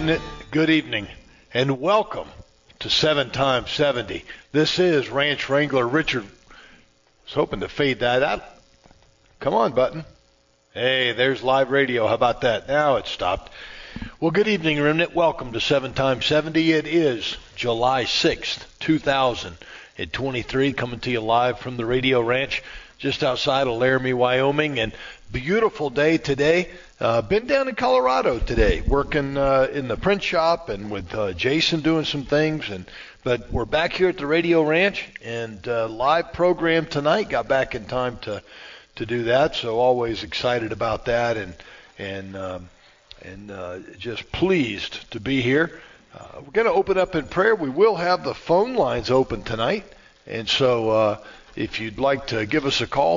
Remnant, good evening, and welcome to 7 times 70. This is Ranch Wrangler Richard. I was hoping to fade that out. Come on, button. Hey, there's live radio. How about that? Now it's stopped. Well, good evening, Remnant. Welcome to 7 times 70. It is July 6th, 2023, coming to you live from the Radio Ranch just outside of Laramie, Wyoming, and beautiful day today. Been down in Colorado today, working in the print shop and with Jason doing some things. But we're back here at the Radio Ranch and live program tonight. Got back in time to do that, so always excited about that and just pleased to be here. We're going to open up in prayer. We will have the phone lines open tonight, and so if you'd like to give us a call,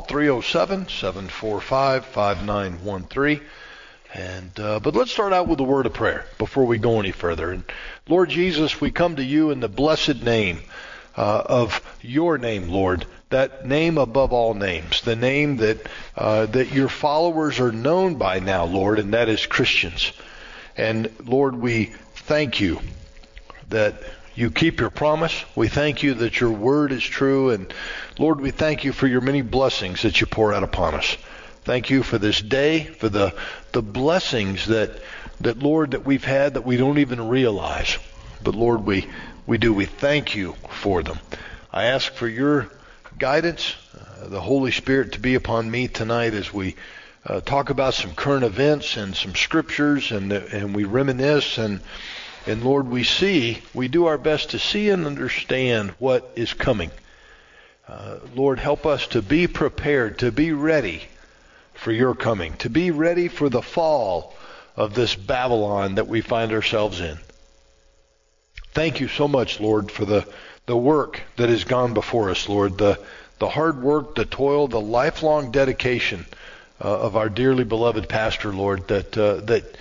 307-745-5913. But let's start out with a word of prayer before we go any further. And Lord Jesus, we come to you in the blessed name of your name, Lord, that name above all names, the name that your followers are known by now, Lord, and that is Christians. And Lord, we thank you that you keep your promise. We thank you that your word is true. And Lord, we thank you for your many blessings that you pour out upon us. Thank you for this day, for the blessings that Lord, that we've had that we don't even realize. But Lord, we do. We thank you for them. I ask for your guidance, the Holy Spirit to be upon me tonight as we talk about some current events and some scriptures and we reminisce and Lord, we do our best to see and understand what is coming. Lord, help us to be prepared, to be ready for your coming, to be ready for the fall of this Babylon that we find ourselves in. Thank you so much, Lord, for the work that has gone before us, Lord, the hard work, the toil, the lifelong dedication of our dearly beloved pastor, Lord, that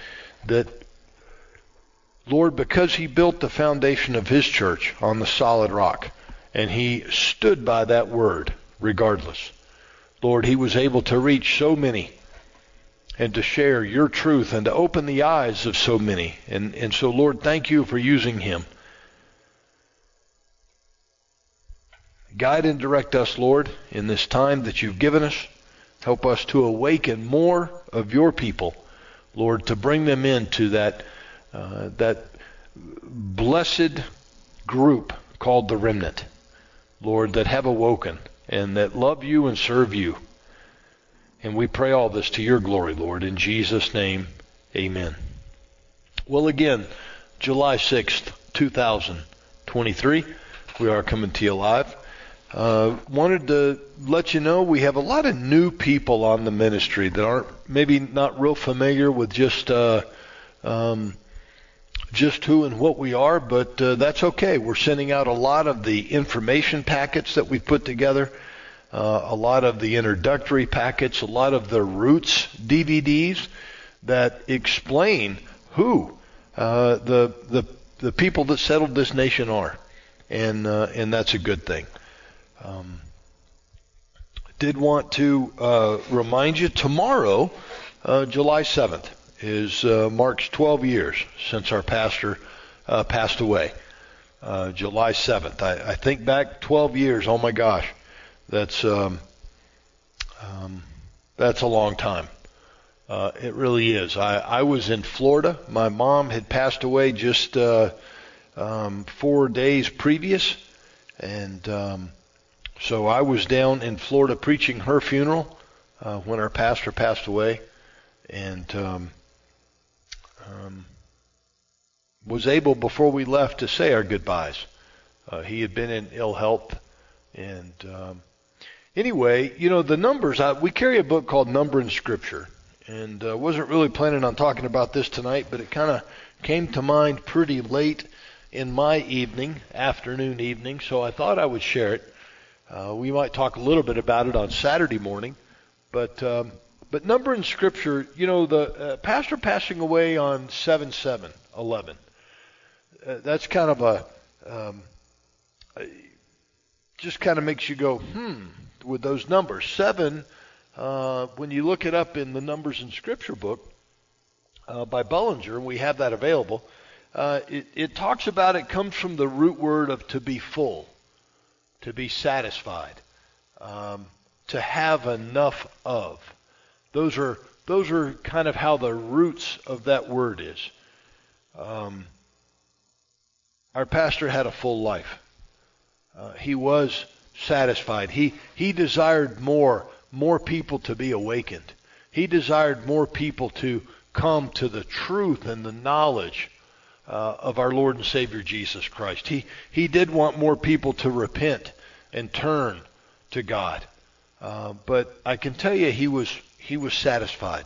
Lord, because he built the foundation of his church on the solid rock, and he stood by that word regardless. Lord, he was able to reach so many and to share your truth and to open the eyes of so many. And so, Lord, thank you for using him. Guide and direct us, Lord, in this time that you've given us. Help us to awaken more of your people, Lord, to bring them into that blessed group called the remnant, Lord, that have awoken and that love you and serve you. And we pray all this to your glory, Lord, in Jesus' name, amen. Well, again, July 6th, 2023, we are coming to you live. Wanted to let you know we have a lot of new people on the ministry that aren't maybe not real familiar with just who and what we are, but that's okay. We're sending out a lot of the information packets that we've put together, a lot of the introductory packets, a lot of the Roots DVDs that explain who the people that settled this nation are, and that's a good thing. Did want to remind you, tomorrow, July 7th, marks 12 years since our pastor passed away. July 7th. I think back 12 years. Oh my gosh, that's a long time. It really is. I was in Florida. My mom had passed away just 4 days previous, and so I was down in Florida preaching her funeral when our pastor passed away, and was able, before we left, to say our goodbyes. He had been in ill health. And anyway, you know, the numbers, we carry a book called Number in Scripture. And wasn't really planning on talking about this tonight, but it kind of came to mind pretty late in my afternoon evening, so I thought I would share it. We might talk a little bit about it on Saturday morning. But number in Scripture, you know, the pastor passing away on 7/7/11. That's kind of just kind of makes you go, with those numbers. 7, when you look it up in the Numbers in Scripture book by Bullinger, we have that available. it talks about, it comes from the root word of to be full, to be satisfied, to have enough of. Those are kind of how the roots of that word is. Our pastor had a full life. He was satisfied. He desired more people to be awakened. He desired more people to come to the truth and the knowledge of our Lord and Savior Jesus Christ. He did want more people to repent and turn to God. But I can tell you, he was satisfied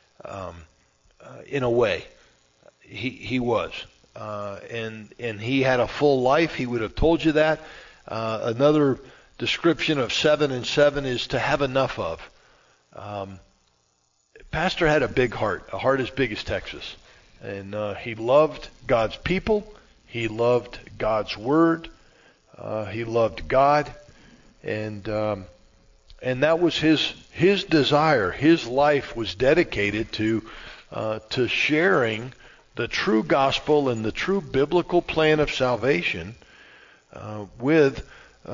in a way. He was. And he had a full life. He would have told you that. Another description of 7 and 7 is to have enough of. Pastor had a big heart, a heart as big as Texas. And he loved God's people. He loved God's word. He loved God. And that was his desire. His life was dedicated to sharing the true gospel and the true biblical plan of salvation with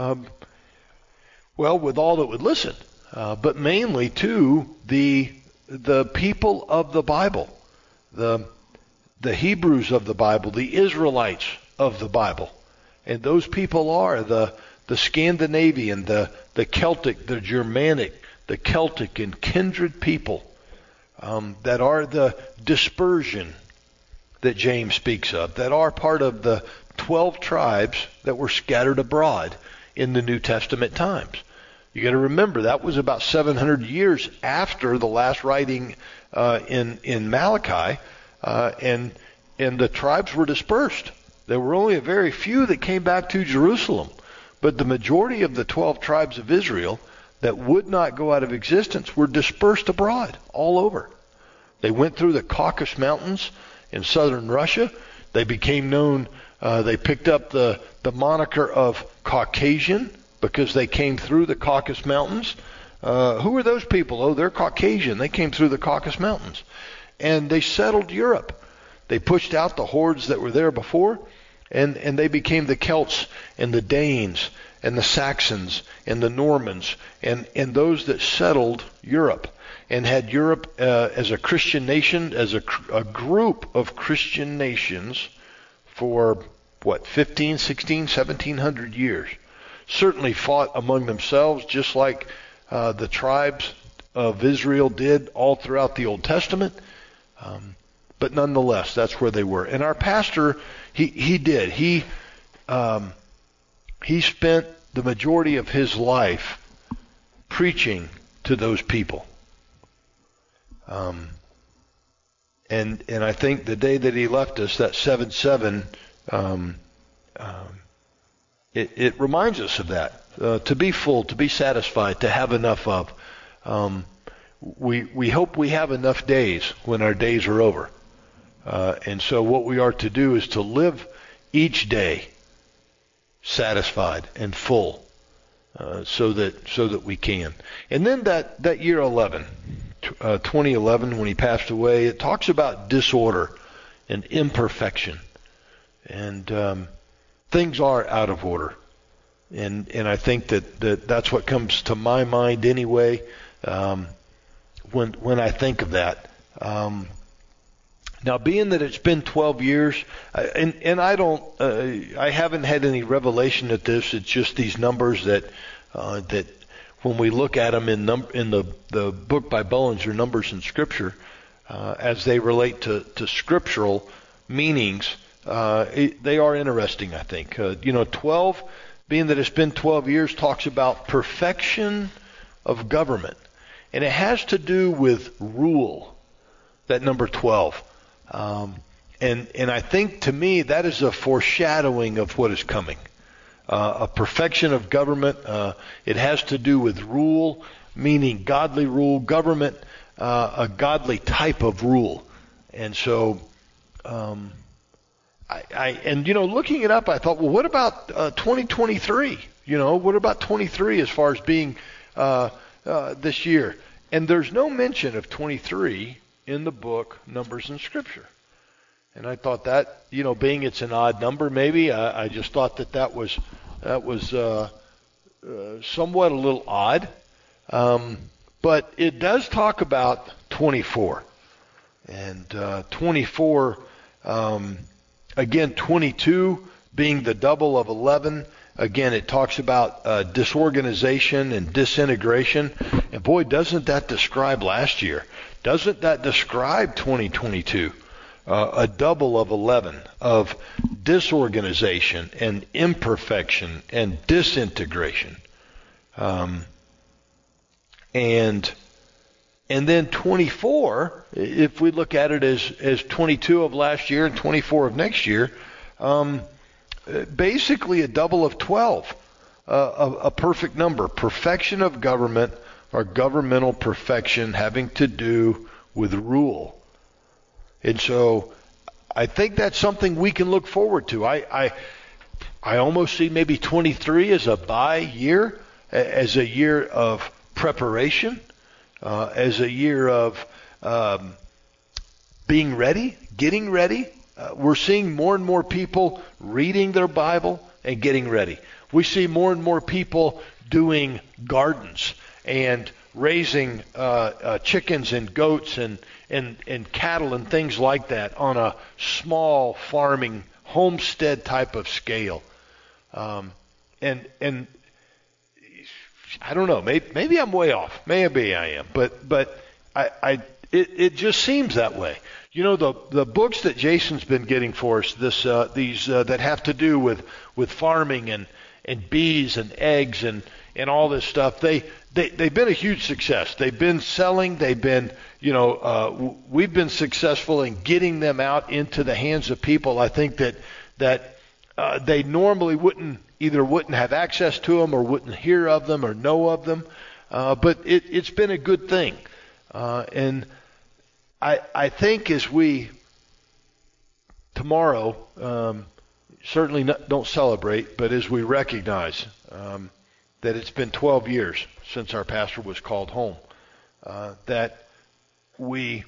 all that would listen, but mainly to the people of the Bible, the Hebrews of the Bible, the Israelites of the Bible. And those people are the Scandinavian, the Celtic, the Germanic, the Celtic and kindred people that are the dispersion that James speaks of, that are part of the 12 tribes that were scattered abroad in the New Testament times. You got to remember, that was about 700 years after the last writing in Malachi, and the tribes were dispersed. There were only a very few that came back to Jerusalem, but the majority of the 12 tribes of Israel that would not go out of existence were dispersed abroad all over. They went through the Caucasus Mountains in southern Russia. They became known, they picked up the moniker of Caucasian because they came through the Caucasus Mountains. Who are those people? Oh, they're Caucasian. They came through the Caucasus Mountains. And they settled Europe. They pushed out the hordes that were there before, and they became the Celts and the Danes and the Saxons and the Normans and those that settled Europe and had Europe as a Christian nation, as a group of Christian nations for, 15, 16, 1700 years. Certainly fought among themselves just like the tribes of Israel did all throughout the Old Testament. But nonetheless, that's where they were. And our pastor, he did. He spent the majority of his life preaching to those people. And I think the day that he left us, that 7-7, it reminds us of that. To be full, to be satisfied, to have enough of. We hope we have enough days when our days are over. And so what we are to do is to live each day satisfied and full, so that we can. And then that year 2011, when he passed away, it talks about disorder and imperfection, and things are out of order. And I think that's what comes to my mind anyway, when I think of that. Now, being that it's been 12 years, and I haven't had any revelation at this. It's just these numbers that when we look at them in the book by Bullinger, Numbers in Scripture, as they relate to scriptural meanings, they are interesting, I think. 12, being that it's been 12 years, talks about perfection of government. And it has to do with rule, that number 12. And I think, to me, that is a foreshadowing of what is coming. A perfection of government. It has to do with rule, meaning godly rule, government, a godly type of rule. And so, looking it up, I thought, well, what about 2023? What about 23 as far as being this year? And there's no mention of 23 in the book Numbers in Scripture. And I thought that, being it's an odd number, maybe I just thought that was somewhat a little odd. But it does talk about 24. And 24, again, 22 being the double of 11. Again, it talks about disorganization and disintegration. And boy, doesn't that describe last year? Doesn't that describe 2022? A double of 11 of disorganization and imperfection and disintegration. And then 24, if we look at it as 22 of last year and 24 of next year, basically a double of 12, a perfect number. Perfection of government or governmental perfection having to do with rule. And so I think that's something we can look forward to. I almost see maybe 23 as a bye year, as a year of preparation, as a year of being ready, getting ready. We're seeing more and more people reading their Bible and getting ready. We see more and more people doing gardens and raising chickens and goats and cattle and things like that on a small farming homestead type of scale. And I don't know, maybe I'm way off. Maybe I am, but it just seems that way. The books that Jason's been getting for us, these that have to do with farming and bees and eggs and all this stuff, they've been a huge success. They've been selling. They've been, we've been successful in getting them out into the hands of people. I think that they normally wouldn't have access to them or wouldn't hear of them or know of them. But it's been a good thing. And I think as we tomorrow certainly don't celebrate, but as we recognize that it's been 12 years since our pastor was called home, that we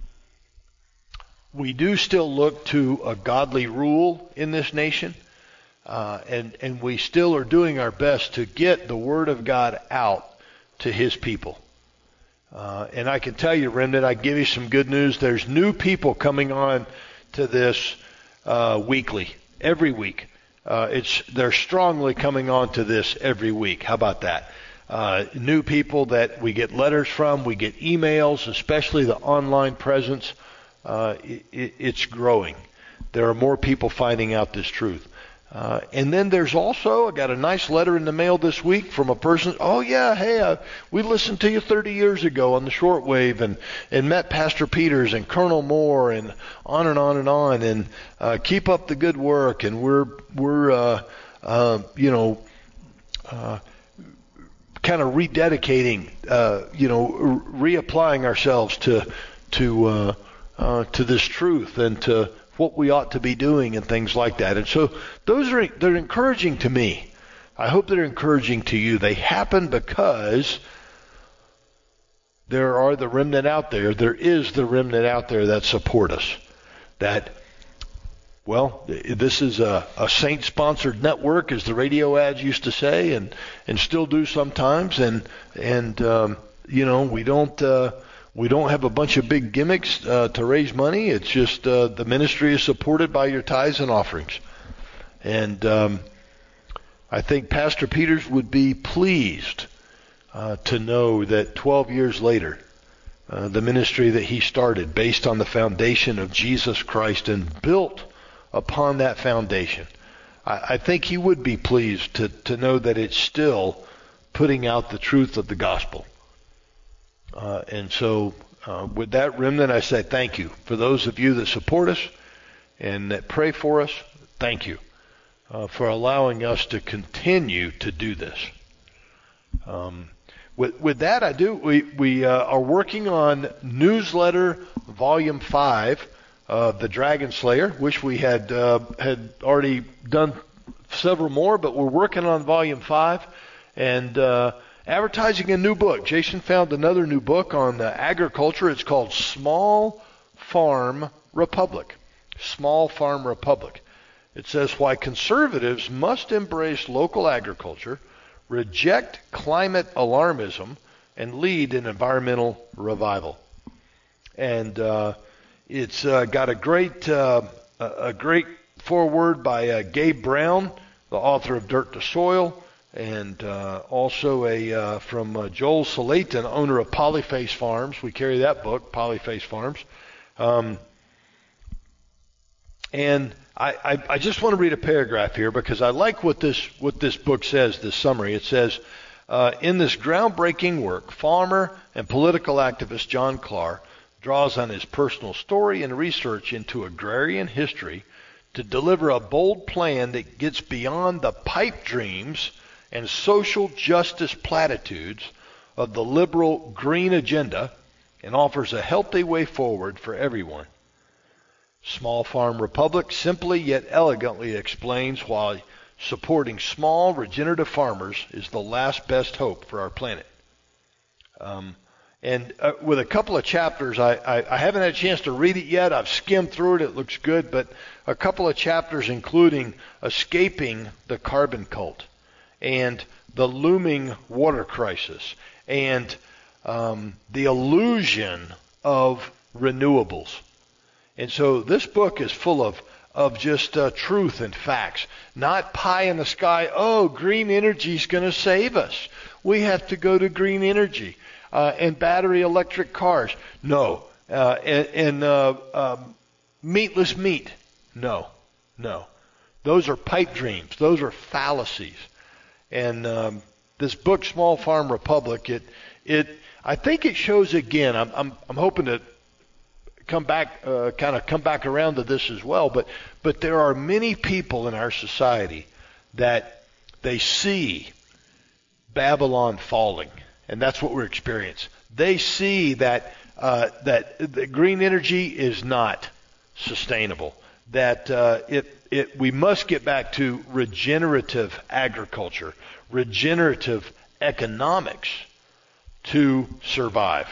do still look to a godly rule in this nation, and we still are doing our best to get the Word of God out to His people. And I can tell you, Remnant, I give you some good news. There's new people coming on to this weekly, every week. They're strongly coming on to this every week. How about that? New people that we get letters from, we get emails, especially the online presence. It's growing. There are more people finding out this truth. And then there's also, I got a nice letter in the mail this week from a person. Oh yeah, hey, we listened to you 30 years ago on the shortwave and met Pastor Peters and Colonel Moore and on and on and on. And keep up the good work. And we're kind of rededicating, reapplying ourselves to this truth and to what we ought to be doing and things like that. And so they're encouraging to me. I hope they're encouraging to you. They happen because there are the remnant out there. There is the remnant out there that support us. That, well, this is a saint-sponsored network, as the radio ads used to say, and still do sometimes. And we don't have a bunch of big gimmicks to raise money. It's just the ministry is supported by your tithes and offerings. And I think Pastor Peters would be pleased to know that 12 years later, the ministry that he started based on the foundation of Jesus Christ and built upon that foundation, I think he would be pleased to know that it's still putting out the truth of the gospel. And so with that, remnant, I say thank you. For those of you that support us and that pray for us, thank you for allowing us to continue to do this. With that, we are working on newsletter volume 5 of the Dragon Slayer. Wish we had already done several more, but we're working on volume 5 and advertising a new book. Jason found another new book on agriculture. It's called Small Farm Republic. Small Farm Republic. It says, why conservatives must embrace local agriculture, reject climate alarmism, and lead an environmental revival. And it's got a great foreword by Gabe Brown, the author of Dirt to Soil, and also from Joel Salatin, owner of Polyface Farms. We carry that book, Polyface Farms. And I just want to read a paragraph here because I like what this book says, this summary. It says, in this groundbreaking work, farmer and political activist John Clark draws on his personal story and research into agrarian history to deliver a bold plan that gets beyond the pipe dreams and social justice platitudes of the liberal green agenda and offers a healthy way forward for everyone. Small Farm Republic simply yet elegantly explains why supporting small regenerative farmers is the last best hope for our planet. With a couple of chapters, I haven't had a chance to read it yet. I've skimmed through it. It looks good. But a couple of chapters including escaping the carbon cult and the looming water crisis and the illusion of renewables. And so this book is full of just truth and facts, not pie in the sky. Oh, green energy is going to save us. We have to go to green energy and battery electric cars. No. Meatless meat. No. Those are pipe dreams. Those are fallacies. And this book, Small Farm Republic, I think it shows again. I'm hoping to come back around to this as well. But there are many people in our society that they see Babylon falling, and that's what we're experiencing. They see that the green energy is not sustainable. That we must get back to regenerative agriculture, regenerative economics to survive.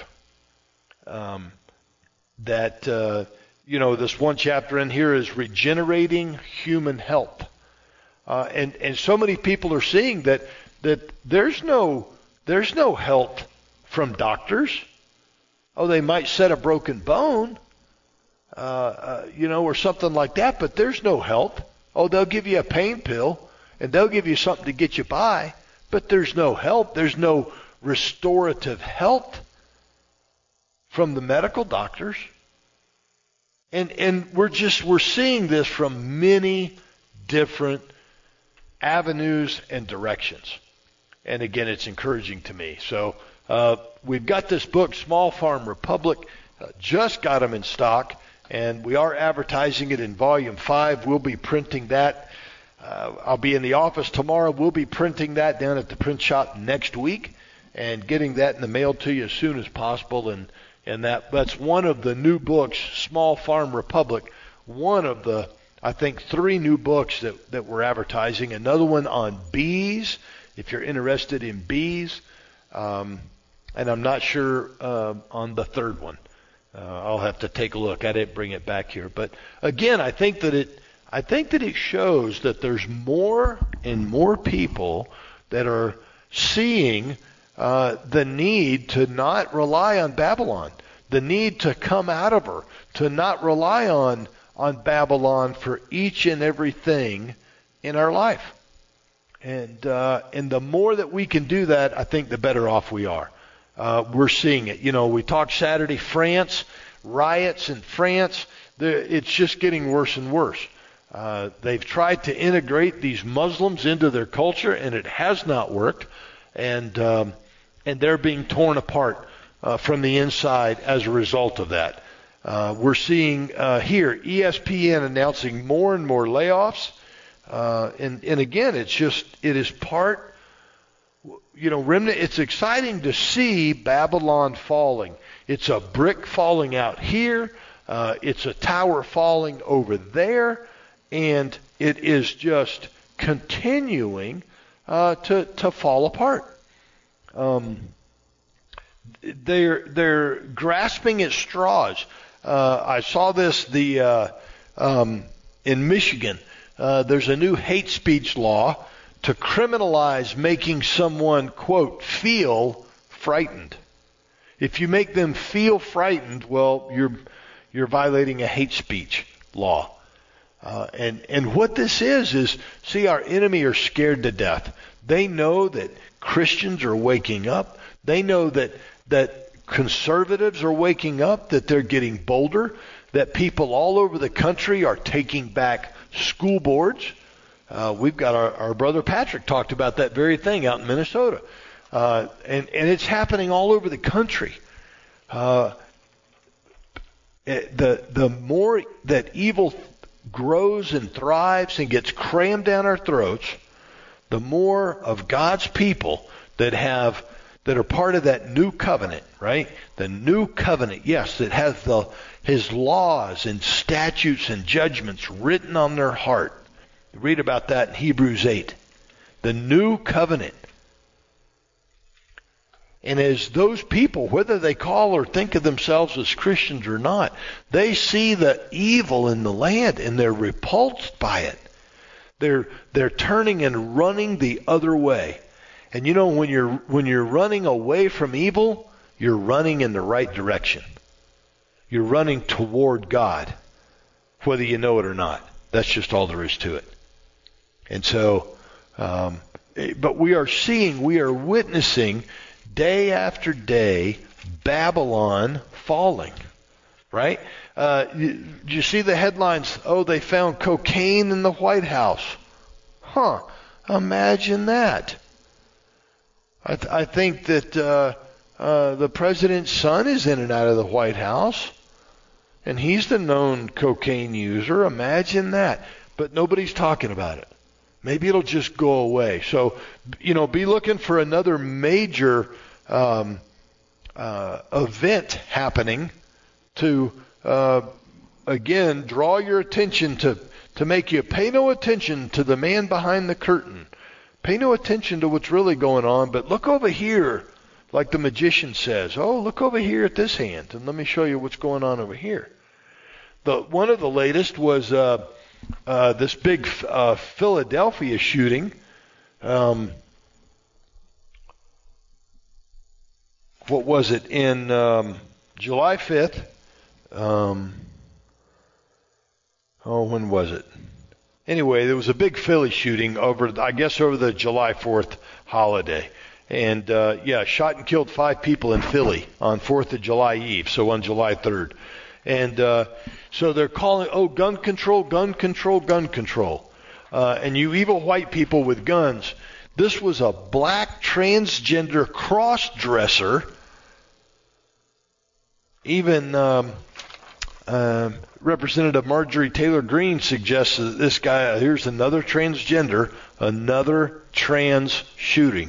This one chapter in here is regenerating human health. And so many people are seeing that there's no help from doctors. Oh, they might set a broken bone, or something like that, but there's no help. Oh, they'll give you a pain pill and they'll give you something to get you by, but there's no help. There's no restorative health from the medical doctors. And we're seeing this from many different avenues and directions. And again, it's encouraging to me. So we've got this book, Small Farm Republic, just got them in stock, and we are advertising it in Volume 5. We'll be printing that. I'll be in the office tomorrow. We'll be printing that down at the print shop next week and getting that in the mail to you as soon as possible. And that's one of the new books, Small Farm Republic, one of the, I think, 3 new books that we're advertising. Another one on bees, if you're interested in bees. And I'm not sure on the third one. I'll have to take a look. I didn't bring it back here. But again, I think that it shows that there's more and more people that are seeing the need to not rely on Babylon, the need to come out of her, to not rely on Babylon for each and everything in our life. And the more that we can do that, I think the better off we are. We're seeing it. We talked Saturday, France, riots in France. It's just getting worse and worse. They've tried to integrate these Muslims into their culture, and it has not worked. And they're being torn apart from the inside as a result of that. We're seeing here ESPN announcing more and more layoffs. And again, it is part, remnant. It's exciting to see Babylon falling. It's a brick falling out here. It's a tower falling over there. And it is just continuing to fall apart. They're grasping at straws. I saw this. The in Michigan, there's a new hate speech law to criminalize making someone, quote, feel frightened. If you make them feel frightened, well, you're violating a hate speech law. And what this is, see, our enemy are scared to death. They know that Christians are waking up. They know that conservatives are waking up, that they're getting bolder, that people all over the country are taking back school boards. We've got our brother Patrick talked about that very thing out in Minnesota. And it's happening all over the country. The more that evil grows and thrives and gets crammed down our throats, the more of God's people that are part of that new covenant, right? The new covenant, yes, that has his laws and statutes and judgments written on their heart. Read about that in Hebrews 8. The new covenant. And as those people, whether they call or think of themselves as Christians or not, they see the evil in the land and they're repulsed by it. They're turning and running the other way. And you know, when you're running away from evil, you're running in the right direction. You're running toward God, whether you know it or not. That's just all there is to it. And so, but we are witnessing day after day Babylon falling, right? You see the headlines, oh, they found cocaine in the White House. Imagine that. I think that the president's son is in and out of the White House, and he's the known cocaine user. Imagine that. But nobody's talking about it. Maybe it'll just go away. So, be looking for another major event happening to, again, draw your attention to make you pay no attention to the man behind the curtain. Pay no attention to what's really going on, but look over here, like the magician says. Oh, look over here at this hand, and let me show you what's going on over here. One of the latest was this big Philadelphia shooting. What was it? In July 5th. When was it? Anyway, there was a big Philly shooting over the July 4th holiday. And, shot and killed 5 people in Philly on 4th of July Eve, so on July 3rd. And so they're calling, gun control, gun control, gun control. And you evil white people with guns. This was a black transgender cross-dresser. Even Representative Marjorie Taylor Greene suggests that this guy, here's another transgender, another trans shooting.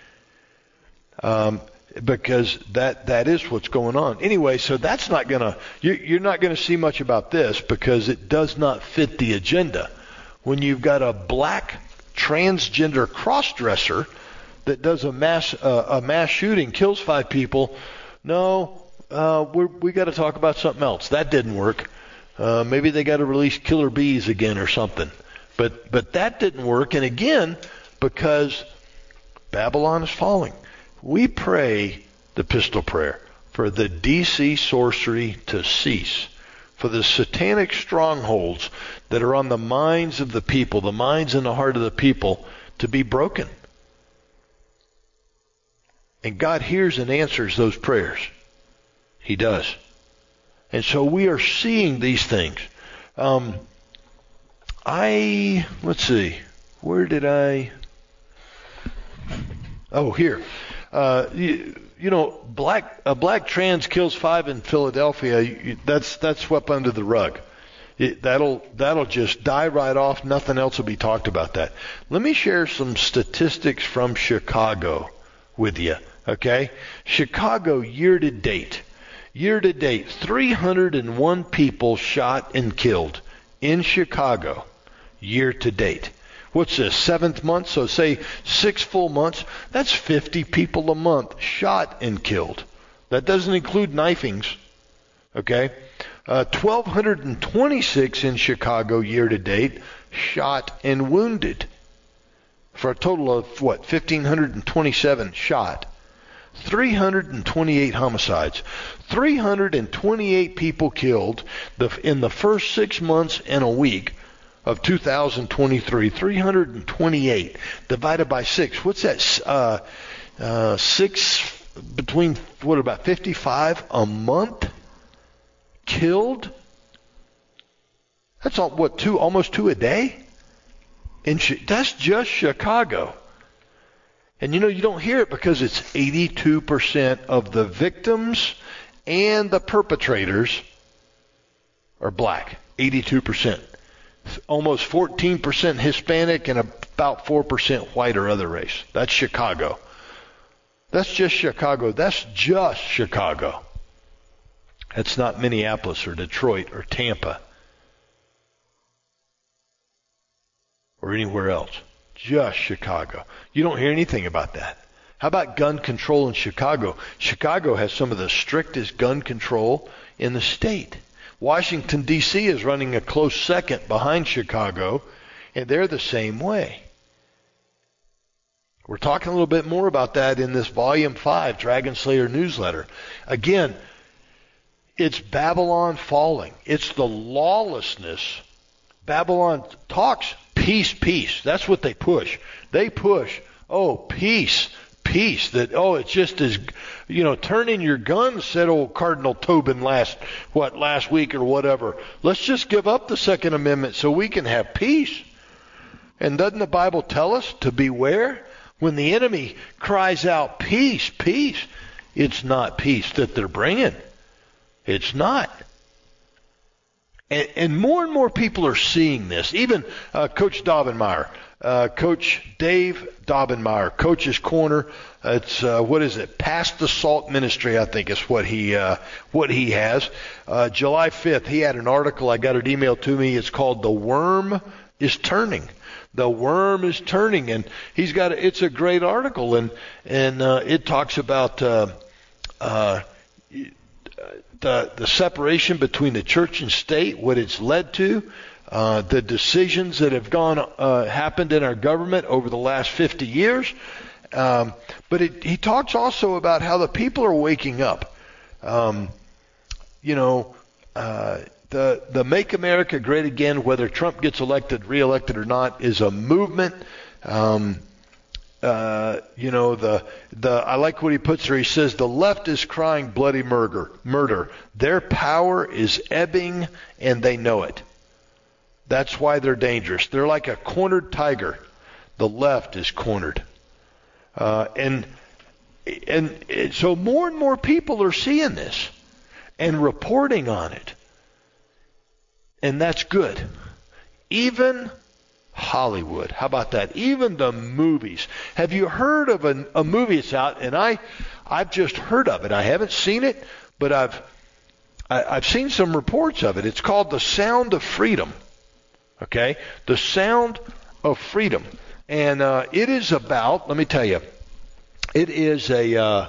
Because that is what's going on. Anyway, so that's not you're not gonna see much about this because it does not fit the agenda. When you've got a black transgender cross-dresser that does a mass shooting, kills 5 people, no, we got to talk about something else. That didn't work. Maybe they got to release killer bees again or something. But that didn't work. And again, because Babylon is falling. We pray the pistol prayer for the DC sorcery to cease, for the satanic strongholds that are on the minds of the people, the minds and the heart of the people, to be broken. And God hears and answers those prayers. He does. And so we are seeing these things. Let's see. Where did I... Oh, here. A black trans kills 5 in Philadelphia. That's swept under the rug. That'll just die right off. Nothing else will be talked about that. Let me share some statistics from Chicago with you. Okay, Chicago year to date, 301 people shot and killed in Chicago year to date. What's this, 7th month? So say 6 full months. That's 50 people a month shot and killed. That doesn't include knifings. Okay? 1,226 in Chicago year to date, shot and wounded, for a total of 1,527 shot. 328 homicides, 328 people killed in the first 6 months and a week of 2023. 328 divided by 6. What's that? 6 between, about 55 a month killed? That's almost 2 a day? That's just Chicago. And you don't hear it because it's 82% of the victims and the perpetrators are black. 82%. Almost 14% Hispanic and about 4% white or other race. That's Chicago. That's just Chicago. That's just Chicago. That's not Minneapolis or Detroit or Tampa or anywhere else. Just Chicago. You don't hear anything about that. How about gun control in Chicago? Chicago has some of the strictest gun control in the state. Washington, D.C. is running a close second behind Chicago, and they're the same way. We're talking a little bit more about that in this Volume 5 Dragon Slayer newsletter. Again, it's Babylon falling. It's the lawlessness. Babylon talks peace, peace. That's what they push. They push, peace, peace. That, it's just as, turn in your guns, said old Cardinal Tobin last week or whatever. Let's just give up the Second Amendment so we can have peace. And doesn't the Bible tell us to beware? When the enemy cries out, peace, peace, it's not peace that they're bringing. It's not. And more people are seeing this. Even Coach Daubenmire, Coach Dave Daubenmire, Coach's Corner. It's Past the Salt Ministry, I think is what he has. July 5th, he had an article. I got it emailed to me. It's called "The Worm is Turning." The worm is turning, and it's a great article, and it talks about the separation between the church and state, what it's led to, the decisions that have happened in our government over the last 50 years. But he talks also about how the people are waking up. The Make America Great Again, whether Trump gets reelected or not, is a movement. I like what he puts there. He says the left is crying bloody murder. Their power is ebbing, and they know it. That's why they're dangerous. They're like a cornered tiger. The left is cornered, and so more and more people are seeing this and reporting on it, and that's good. Even Hollywood. How about that? Even the movies. Have you heard of a movie that's out? And I've just heard of it. I haven't seen it, but I've seen some reports of it. It's called The Sound of Freedom. Okay? The Sound of Freedom. And it is about, let me tell you, it is the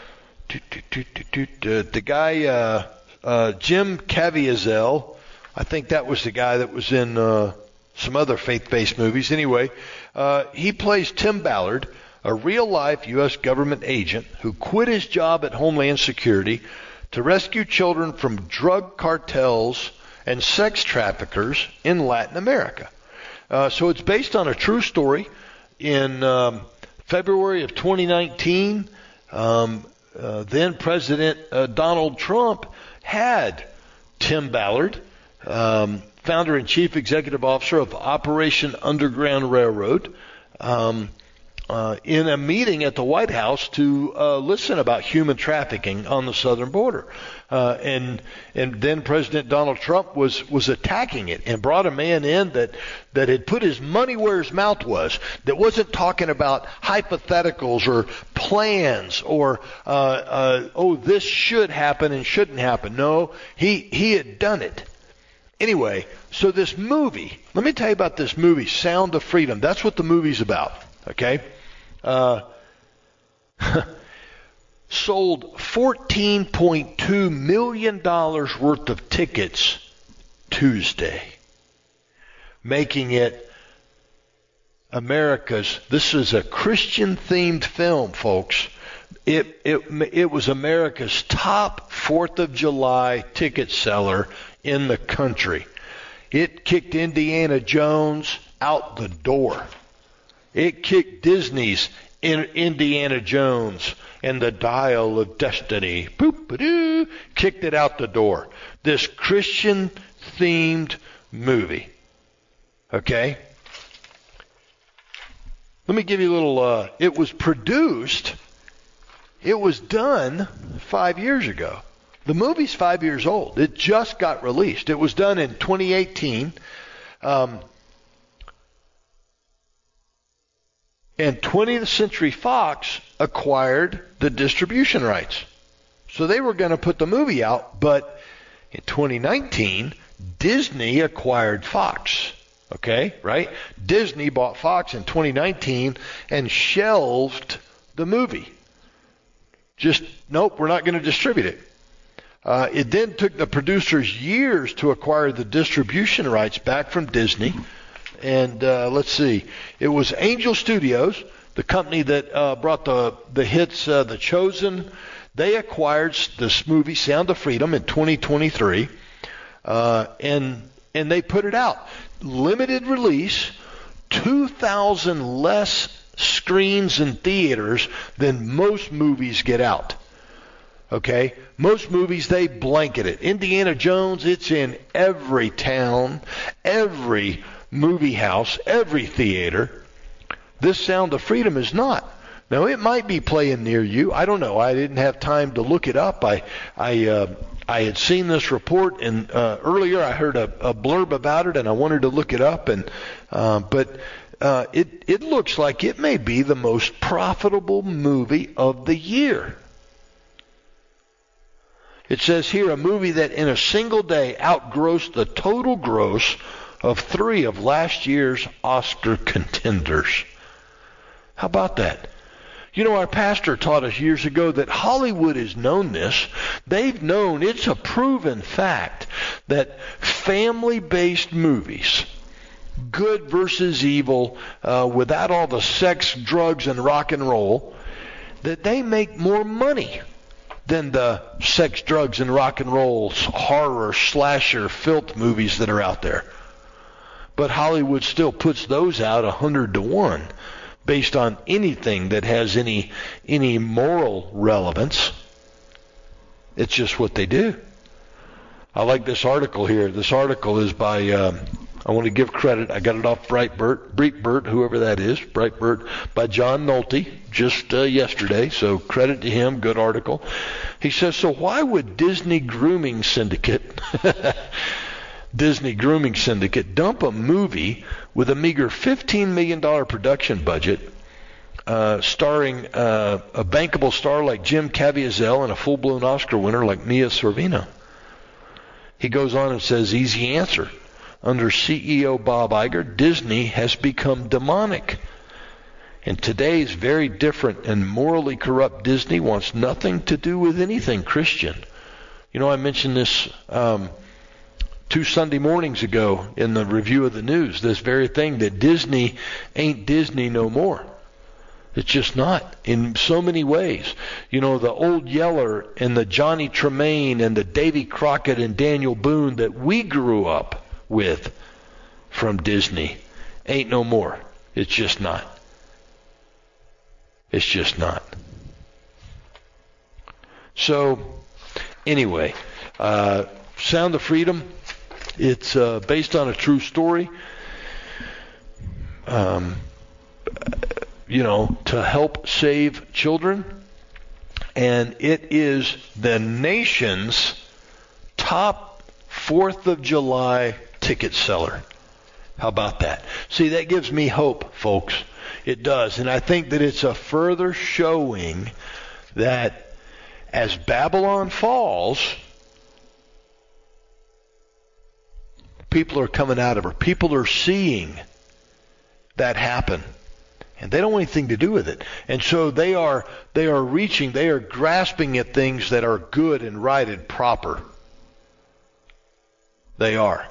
guy, Jim Caviezel, I think that was the guy that was in some other faith-based movies. Anyway, he plays Tim Ballard, a real-life U.S. government agent who quit his job at Homeland Security to rescue children from drug cartels and sex traffickers in Latin America. So it's based on a true story. In February of 2019, then President Donald Trump had Tim Ballard, founder and chief executive officer of Operation Underground Railroad, in a meeting at the White House to listen about human trafficking on the southern border. And then President Donald Trump was attacking it and brought a man in that had put his money where his mouth was, that wasn't talking about hypotheticals or plans or, this should happen and shouldn't happen. No, he had done it. Anyway, so this movie, let me tell you about this movie, Sound of Freedom. That's what the movie's about, okay? sold $14.2 million worth of tickets Tuesday, making it this is a Christian-themed film, folks. It was America's top 4th of July ticket seller in the country. It kicked Indiana Jones out the door. It kicked Disney's Indiana Jones and the Dial of Destiny. Boop-a-doo, kicked it out the door. This Christian-themed movie. Okay? Let me give you a little, it was done 5 years ago. The movie's 5 years old. It just got released. It was done in 2018. And 20th Century Fox acquired the distribution rights. So they were going to put the movie out, but in 2019, Disney acquired Fox. Okay, right? Disney bought Fox in 2019 and shelved the movie. Just, nope, we're not going to distribute it. It then took the producers years to acquire the distribution rights back from Disney. And let's see, it was Angel Studios, the company that brought the hits The Chosen. They acquired this movie, Sound of Freedom, in 2023, and they put it out. Limited release, 2,000 less screens in theaters than most movies get out. Okay? Most movies, they blanket it. Indiana Jones, it's in every town, every movie house, every theater. This Sound of Freedom is not. Now, it might be playing near you. I don't know. I didn't have time to look it up. I had seen this report, and earlier I heard a blurb about it, and I wanted to look it up. But it looks like it may be the most profitable movie of the year. It says here, a movie that in a single day outgrossed the total gross of 3 of last year's Oscar contenders. How about that? You know, our pastor taught us years ago that Hollywood has known this. They've known, it's a proven fact, that family-based movies, good versus evil, without all the sex, drugs, and rock and roll, that they make more money than the sex, drugs, and rock and roll, horror, slasher, filth movies that are out there. But Hollywood still puts those out 100 to 1. Based on anything that has any moral relevance. It's just what they do. I like this article here. This article is by, I want to give credit, I got it off Breitbart, whoever that is, Breitbart, by John Nolte, just yesterday, so credit to him, good article. He says, so why would Disney Grooming Syndicate dump a movie with a meager $15 million production budget, starring a bankable star like Jim Caviezel and a full-blown Oscar winner like Mia Sorvino? He goes on and says, easy answer. Under CEO Bob Iger, Disney has become demonic. And today's very different and morally corrupt Disney wants nothing to do with anything Christian. You know, I mentioned this 2 Sunday mornings ago in the review of the news, this very thing, that Disney ain't Disney no more. It's just not, in so many ways. You know, the Old Yeller and the Johnny Tremaine and the Davy Crockett and Daniel Boone that we grew up with from Disney ain't no more. It's just not. It's just not. So, anyway, Sound of Freedom, it's based on a true story. You know, to help save children. And it is the nation's top 4th of July ticket seller. How about that? See, that gives me hope, folks. It does. And I think that it's a further showing that as Babylon falls, people are coming out of her. People are seeing that happen. And they don't want anything to do with it. And so they are grasping at things that are good and right and proper. They are.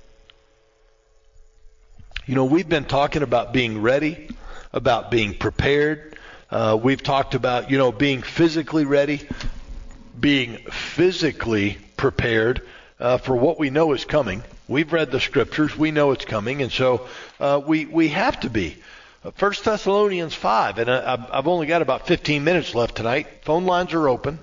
You know, we've been talking about being ready, about being prepared. We've talked about, being physically ready, being physically prepared for what we know is coming. We've read the scriptures. We know it's coming. And so we have to be. 1 Thessalonians 5, and I've only got about 15 minutes left tonight. Phone lines are open,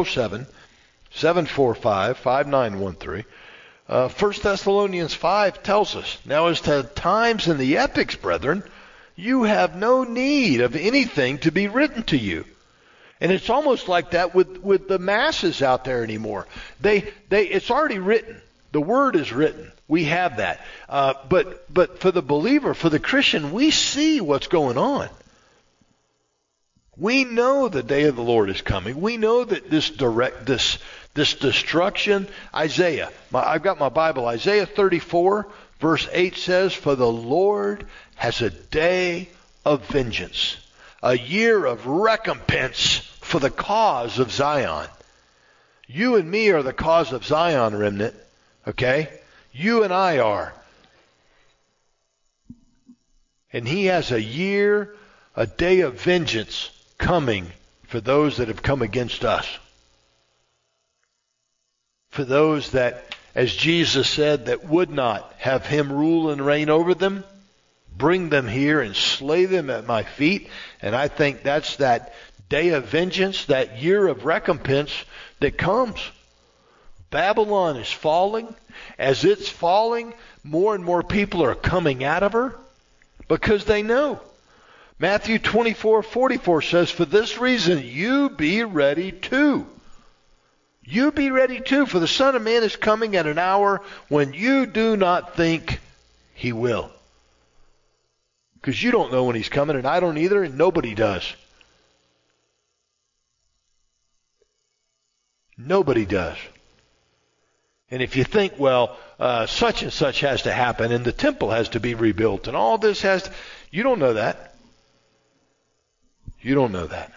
307-745-5913. 1 Thessalonians 5 tells us, now as to times and the epochs, brethren, you have no need of anything to be written to you. And it's almost like that with the masses out there anymore. It's already written. The word is written. We have that. But for the believer, for the Christian, we see what's going on. We know the day of the Lord is coming. We know that this destruction, Isaiah, I've got my Bible, Isaiah 34, verse 8 says, for the Lord has a day of vengeance, a year of recompense for the cause of Zion. You and me are the cause of Zion, remnant. Okay? You and I are. And he has a year, a day of vengeance coming for those that have come against us. For those that, as Jesus said, that would not have him rule and reign over them, bring them here and slay them at my feet. And I think that's that day of vengeance, that year of recompense that comes. Babylon is falling. As it's falling, more and more people are coming out of her because they know. Matthew 24:44 says, for this reason, you be ready too. You be ready too, for the Son of Man is coming at an hour when you do not think he will. Because you don't know when he's coming, and I don't either, and nobody does. Nobody does. And if you think, well, such and such has to happen, and the temple has to be rebuilt, and all this has to... You don't know that. You don't know that.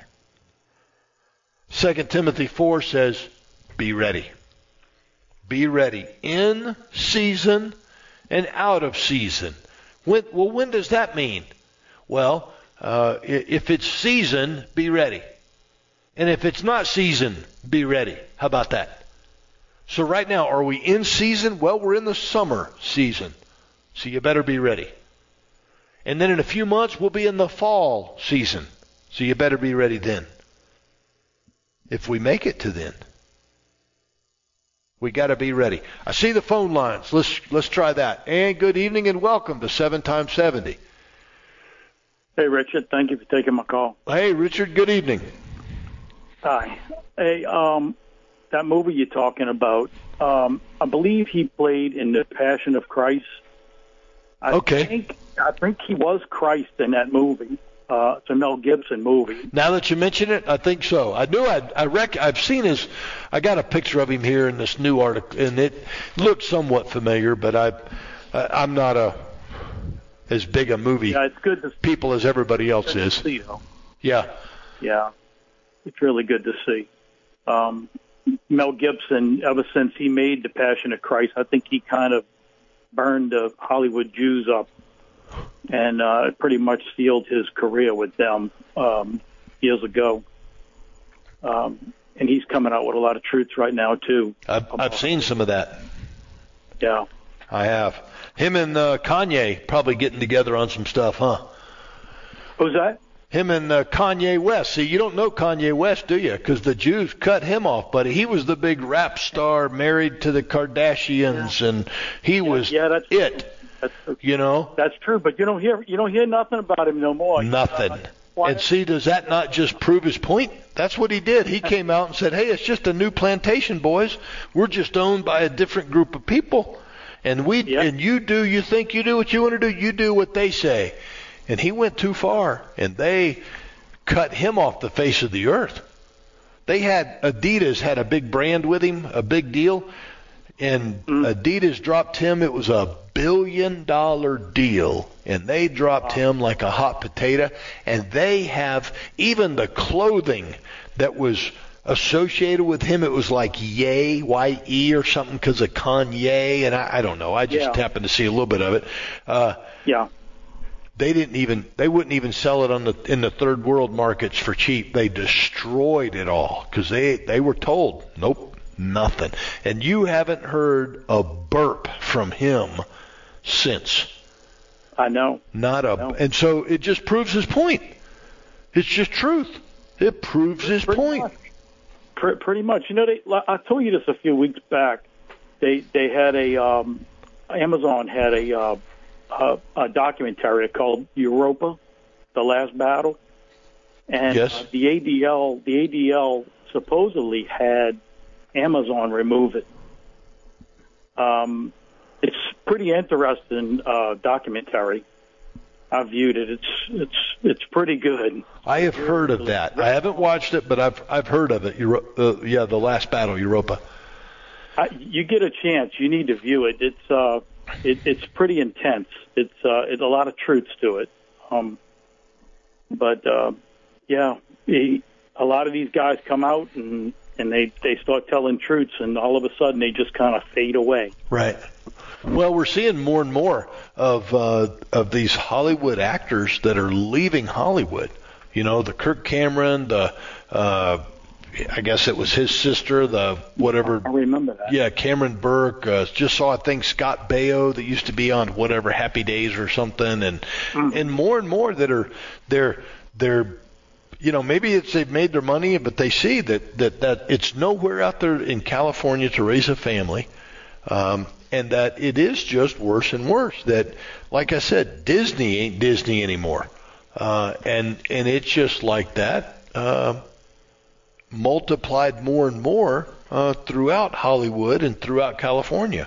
2 Timothy 4 says, be ready. Be ready in season and out of season. When does that mean? Well, if it's season, be ready. And if it's not season, be ready. How about that? So right now, are we in season? Well, we're in the summer season. So you better be ready. And then in a few months, we'll be in the fall season. So you better be ready then. If we make it to then. We got to be ready. I see the phone lines. Let's try that. And good evening and welcome to 7x70. Hey, Richard. Thank you for taking my call. Hey, Richard. Good evening. Hi. Hey, that movie you're talking about, I believe he played in The Passion of Christ. I think he was Christ in that movie. It's a Mel Gibson movie. Now that you mention it, I think so. I knew I've seen his. I got a picture of him here in this new article, and it looked somewhat familiar. But I'm not as big a movie it's good to people as everybody else is. See, though. Yeah, it's really good to see. Mel Gibson, ever since he made The Passion of Christ, I think he kind of burned the Hollywood Jews up and pretty much sealed his career with them years ago. And he's coming out with a lot of truths right now, too. I've seen some of that. Yeah. I have. Him and Kanye probably getting together on some stuff, huh? Who's that? Him and Kanye West. See, you don't know Kanye West, do you? Because the Jews cut him off, buddy. He was the big rap star married to the Kardashians, and he was that's it. That's true. You know? That's true, but you don't hear nothing about him no more. Nothing. And see, does that not just prove his point? That's what he did. He came out and said, hey, it's just a new plantation, boys. We're just owned by a different group of people. And you think you do what you want to do, you do what they say. And he went too far, and they cut him off the face of the earth. Adidas had a big brand with him, a big deal. and Adidas dropped him. It was a $1 billion deal, and they dropped him like a hot potato. And they have even the clothing that was associated with him. It was like Ye, Y-E or something, because of Kanye, and I don't know. I just happened to see a little bit of it. They wouldn't even sell it in the third world markets for cheap. They destroyed it all because they were told, nope, nothing. And you haven't heard a burp from him since. I know. And so it just proves his point. It's just truth. It proves his point. Pretty much. You know, I told you this a few weeks back. They had Amazon had a documentary called Europa, The Last Battle, and the ADL supposedly had Amazon remove it. It's pretty interesting documentary. I viewed it. It's pretty good. I have heard of that. I haven't watched it, but I've heard of it. The Last Battle, Europa. You get a chance, you need to view it. It's pretty intense. It's a lot of truths to it. A lot of these guys come out and they start telling truths, and all of a sudden they just kind of fade away. Right. Well, we're seeing more and more of these Hollywood actors that are leaving Hollywood. You know, the Kirk Cameron, I guess it was his sister, the whatever. I remember that. Yeah, Cameron Burke. Just saw, I think, Scott Baio that used to be on whatever Happy Days or something, and more that are they're you know, maybe they've made their money, but they see that it's nowhere out there in California to raise a family, and that it is just worse and worse. That, like I said, Disney ain't Disney anymore, and it's just like that. Multiplied more and more throughout Hollywood and throughout California.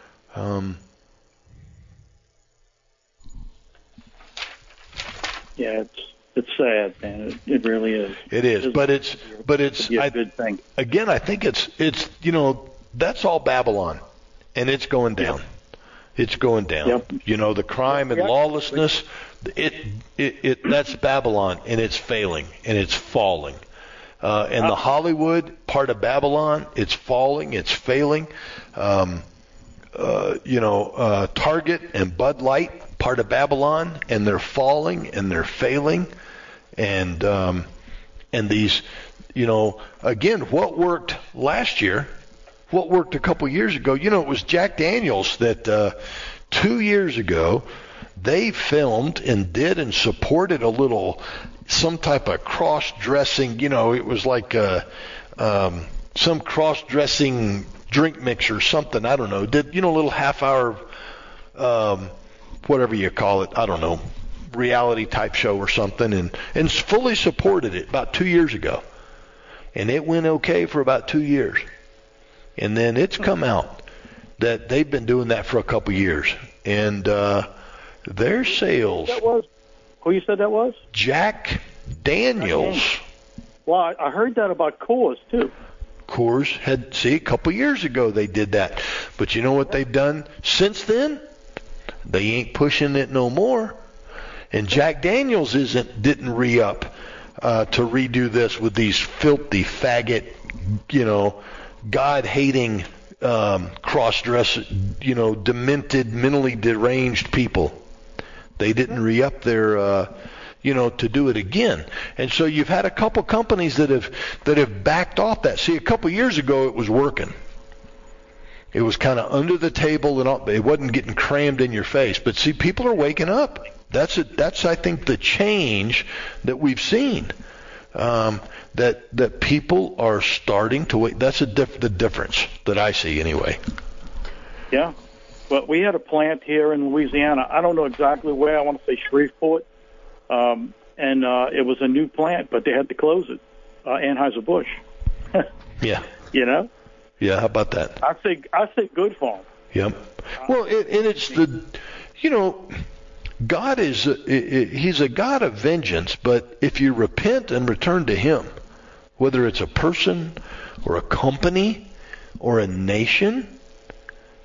Yeah, it's sad, man. It really is. It is, but it's a good thing. Again, I think it's you know, that's all Babylon, and it's going down. Yep. It's going down. Yep. You know, the crime and lawlessness, that's Babylon, and it's failing and it's falling. And the Hollywood part of Babylon, it's falling, it's failing. Target and Bud Light, part of Babylon, and they're falling and they're failing. And these, you know, again, what worked last year, what worked a couple years ago, you know, it was Jack Daniels that 2 years ago they filmed and did and supported a little some type of cross-dressing, you know, it was like some cross-dressing drink mix or something, I don't know, did, you know, a little half-hour, whatever you call it, I don't know, reality type show or something, and fully supported it about 2 years ago. And it went okay for about 2 years. And then it's come out that they've been doing that for a couple years. And their sales... Who you said that was? Jack Daniels. Well, I heard that about Coors, too. Coors a couple years ago they did that. But you know what they've done since then? They ain't pushing it no more. And Jack Daniels didn't re-up to redo this with these filthy faggot, you know, God-hating, cross-dress, you know, demented, mentally deranged people. They didn't re-up their, to do it again. And so you've had a couple companies that have backed off that. See, a couple years ago it was working. It was kind of under the table and all, it wasn't getting crammed in your face. But see, people are waking up. That's I think the change that we've seen. That people are starting to wait. That's the difference that I see anyway. Yeah. But we had a plant here in Louisiana. I don't know exactly where. I want to say Shreveport. And it was a new plant, but they had to close it. Anheuser-Busch. Yeah. You know? Yeah, how about that? I say good for them. Yep. Well, and it's the, you know, God he's a God of vengeance, but if you repent and return to him, whether it's a person or a company or a nation,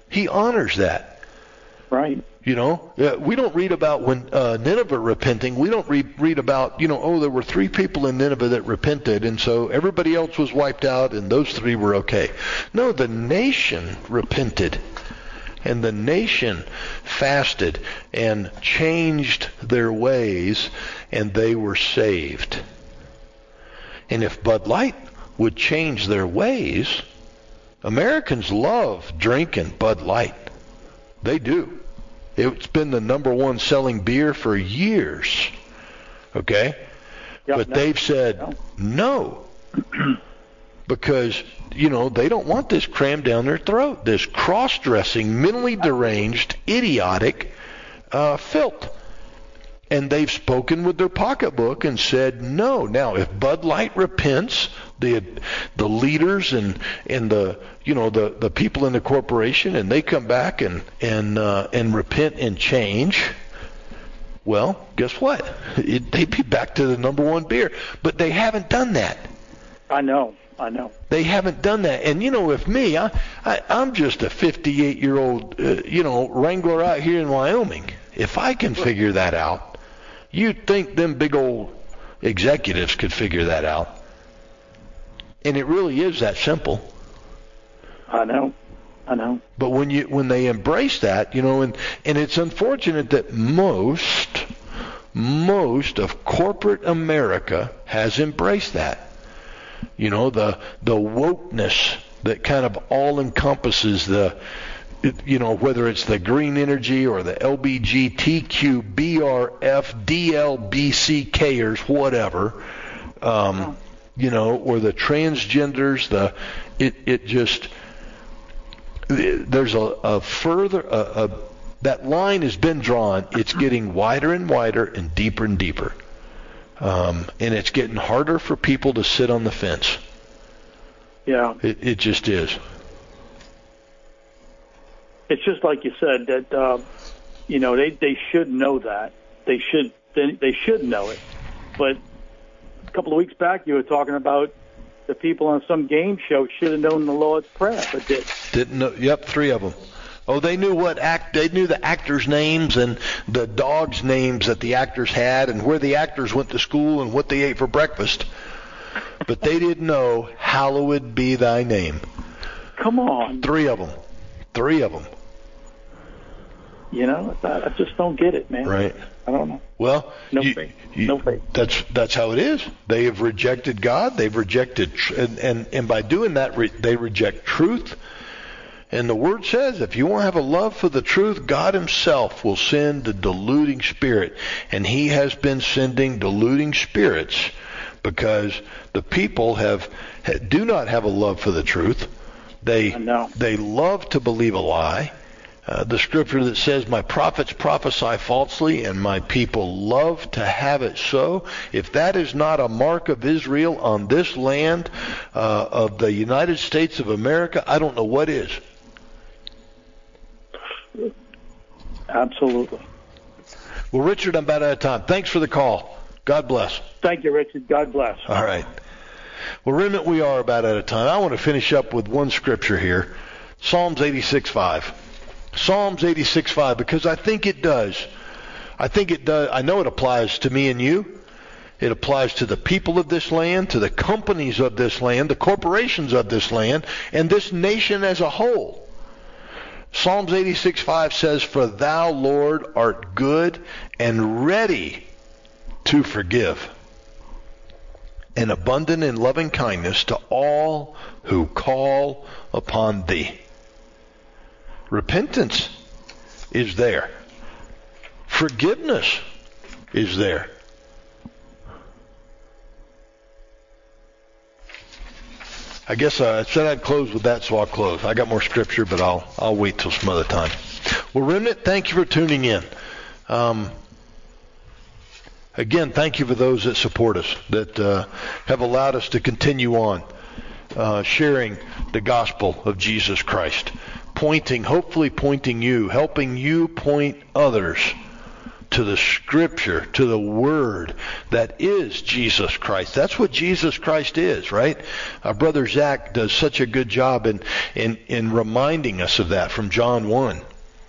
He honors that. Right. You know, we don't read about when Nineveh repenting. We don't read about, there were 3 people in Nineveh that repented, and so everybody else was wiped out, and those 3 were okay. No, the nation repented, and the nation fasted and changed their ways, and they were saved. And if Bud Light would change their ways, Americans love drinking Bud Light. They do. It's been the number 1 selling beer for years. Okay? Yep, but they've said no. Because, they don't want this crammed down their throat. This cross-dressing, mentally deranged, idiotic filth. And they've spoken with their pocketbook and said no. Now, if Bud Light repents, the leaders and the people in the corporation, and they come back and repent and change, well, guess what? They'd be back to the number 1 beer. But they haven't done that. I know. They haven't done that. And if me, I'm just a 58-year-old wrangler out here in Wyoming. If I can figure that out, you'd think them big old executives could figure that out. And it really is that simple. I know. But when they embrace that, and it's unfortunate that most of corporate America has embraced that. The wokeness that kind of all encompasses whether it's the green energy or the LBGTQ, BRF, DLBCKers, whatever, or the transgenders, there's a further, that line has been drawn. It's getting wider and wider and deeper. And it's getting harder for people to sit on the fence. Yeah. It just is. It's just like you said that they should know that. They should know it. But a couple of weeks back, you were talking about the people on some game show should have known the Lord's Prayer, but didn't know. Yep, 3 of them. Oh, they knew they knew the actors' names and the dogs' names that the actors had and where the actors went to school and what they ate for breakfast. But they didn't know, hallowed be thy name. Come on. 3 of them. 3 of them. I just don't get it, man. Right. I don't know. Well, no faith. That's how it is. They have rejected God. They've rejected, and by doing that, they reject truth. And the Word says, if you want to have a love for the truth, God Himself will send the deluding spirit, and He has been sending deluding spirits because the people do not have a love for the truth. They love to believe a lie. The scripture that says, my prophets prophesy falsely and my people love to have it so. If that is not a mark of Israel on this land of the United States of America, I don't know what is. Absolutely. Well, Richard, I'm about out of time. Thanks for the call. God bless. Thank you, Richard. God bless. All right. Well, remnant, we are about out of time. I want to finish up with one scripture here. Psalms 86:5. Psalms 86:5, because I think it does. I know it applies to me and you. It applies to the people of this land, to the companies of this land, the corporations of this land, and this nation as a whole. Psalms 86:5 says, for thou, Lord, art good and ready to forgive, and abundant in loving kindness to all who call upon thee. Repentance is there. Forgiveness is there. I guess I said I'd close with that, so I'll close. I got more scripture, but I'll wait till some other time. Well, remnant, thank you for tuning in. Again, thank you for those that support us, that have allowed us to continue on sharing the gospel of Jesus Christ, hopefully pointing you, helping you point others to the Scripture, to the Word that is Jesus Christ. That's what Jesus Christ is, right? Our brother Zach does such a good job in reminding us of that from John 1.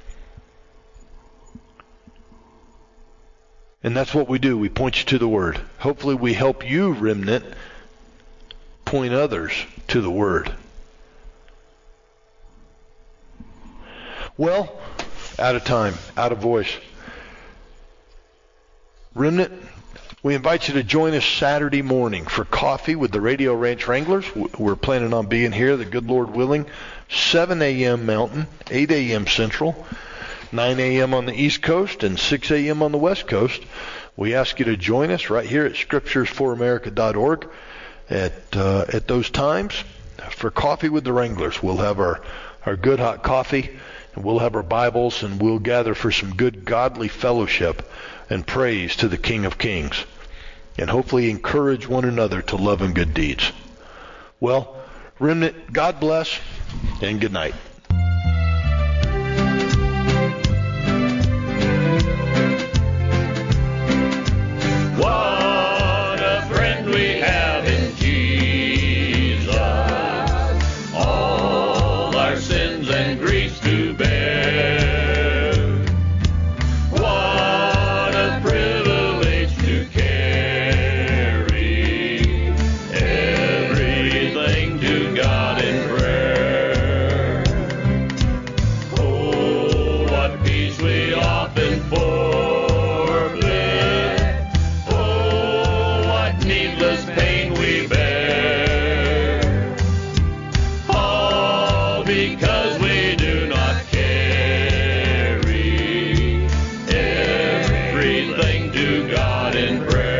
And that's what we do. We point you to the Word. Hopefully we help you, remnant, point others to the Word. Well, out of time, out of voice. Remnant, we invite you to join us Saturday morning for coffee with the Radio Ranch Wranglers. We're planning on being here, the good Lord willing, 7 a.m. Mountain, 8 a.m. Central, 9 a.m. on the East Coast, and 6 a.m. on the West Coast. We ask you to join us right here at scripturesforamerica.org at those times for coffee with the Wranglers. We'll have our good hot coffee, and we'll have our Bibles, and we'll gather for some good godly fellowship and praise to the King of Kings, and hopefully encourage one another to love and good deeds. Well, remnant, God bless, and good night. What a friend we have in Jesus, all our sins and griefs to bear. What a privilege to carry everything to God in prayer. Oh, what peace we often forfeit. Oh, what needless pain we bear. All because we do not carry everything to God in prayer.